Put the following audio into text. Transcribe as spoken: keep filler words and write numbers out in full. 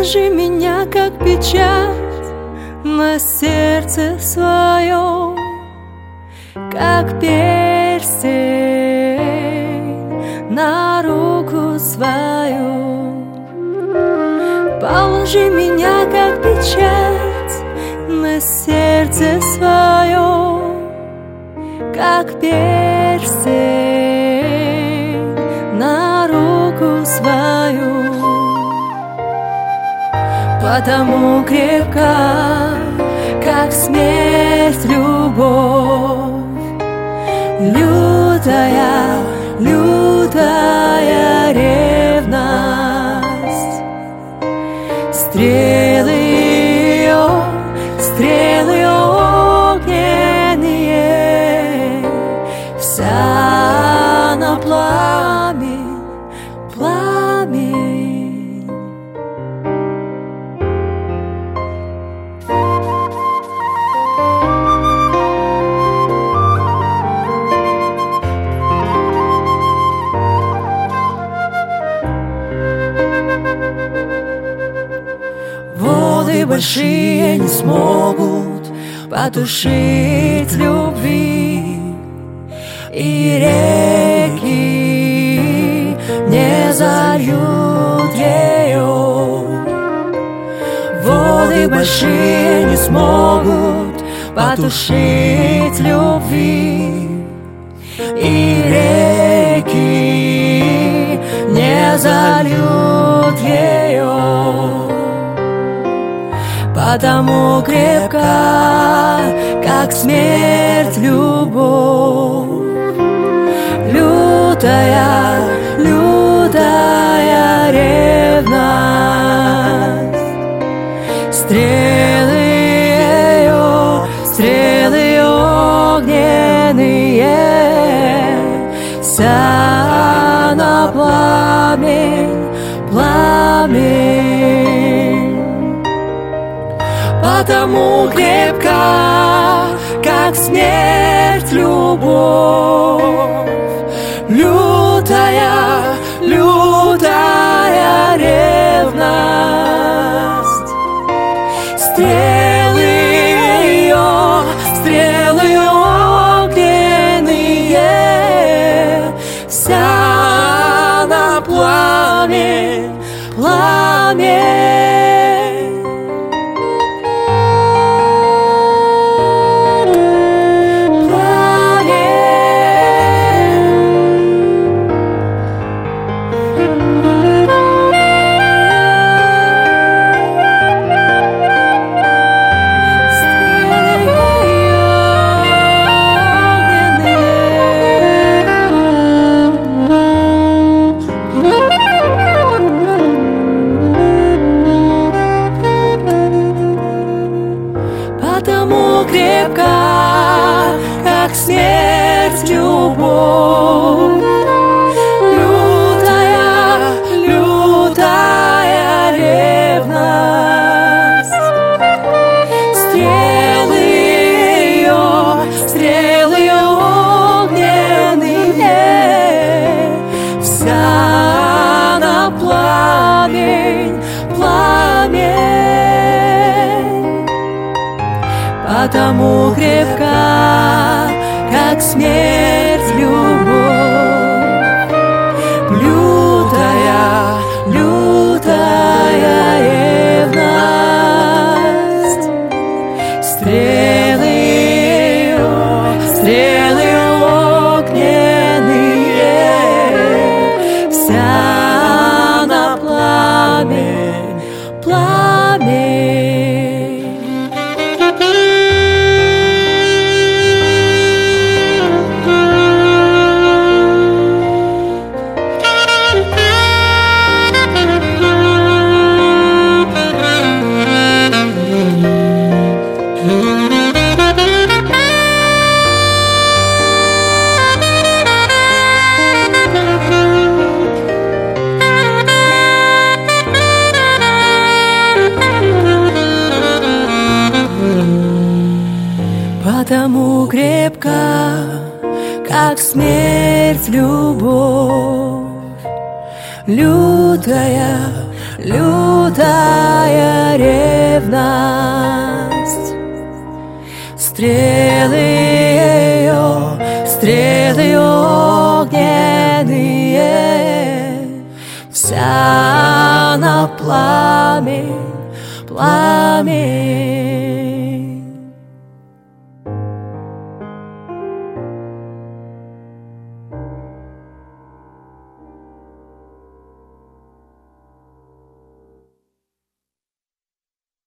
Положи меня, как печать, на сердце своем, как перстень на руку свою. Положи меня, как печать, на сердце своем, как перстень на руку свою. Потому крепка, как смерть, любовь, лютая, лютая ревность. Стрелы ее, стрелы огненные, вся на пламень, пламень. Воды большие не смогут потушить любви, и реки не зальют ее. Воды большие не смогут потушить любви, и реки не зальют ее. Потому крепка, как смерть, любовь, лютая, лютая ревность. Стрелы ее, стрелы огненные, вся на пламень, пламень. Потому крепка, как смерть, любовь, лютая, лютая ревность. Стрелы ее, стрелы огненные, вся на пламень, пламень. Потому крепка, как смерть, любовь, лютая, лютая ревность. Стрелы ее, стрелы огненные, вся на пламень, пламень. Потому крепка, как смерть, любовь, лютая, лютая ревность. Стрелы ее, стрелы огненные, вся на пламень, пламень. Потому крепка, как смерть, любовь, лютая, лютая ревность. Стрелы ее, стрелы огненные, вся на пламень, пламень.